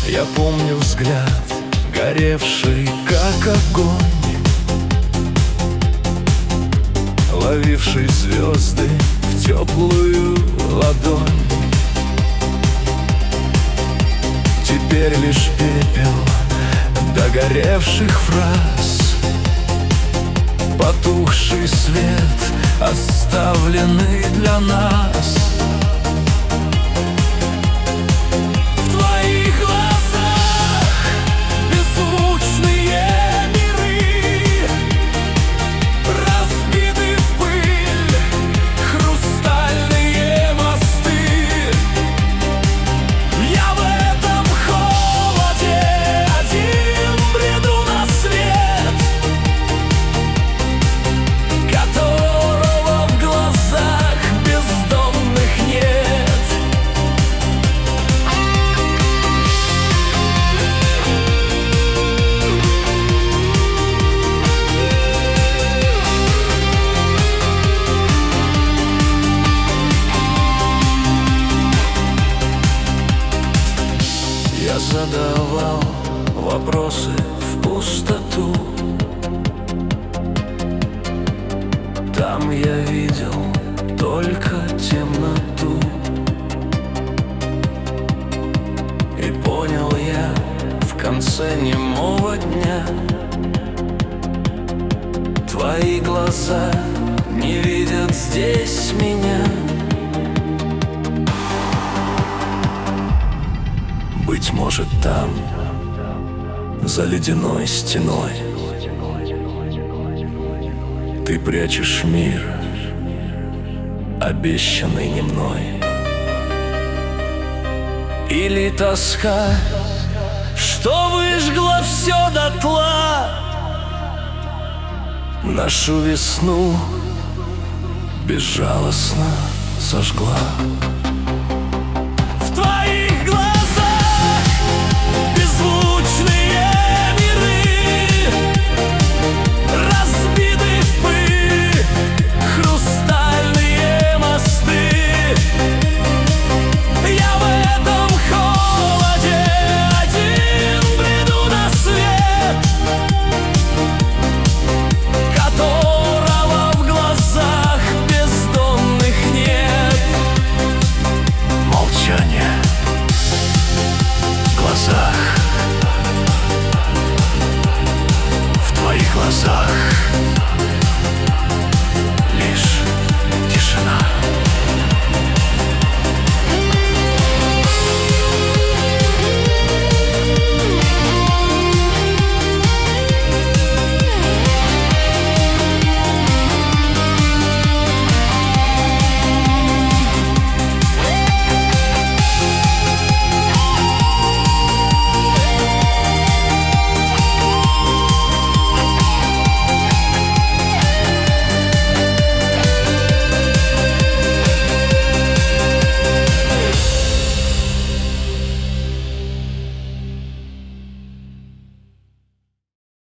Я помню взгляд, горевший как огонь, ловивший звезды в теплую ладонь. Теперь лишь пепел догоревших фраз, потухший свет, оставленный для нас. В твоих глазах беззвучные миры, разбиты в пыль хрустальные мосты. Я в этом холоде один бреду на свет, которого в глазах бездомных нет. Я задавал вопросы в пустоту. Там я видел только темноту. И понял я в конце немого дня: твои глаза не видят здесь меня. Быть может, там, за ледяной стеной, ты прячешь мир, обещанный не мной. Или тоска, что выжгла все дотла, нашу весну безжалостно сожгла.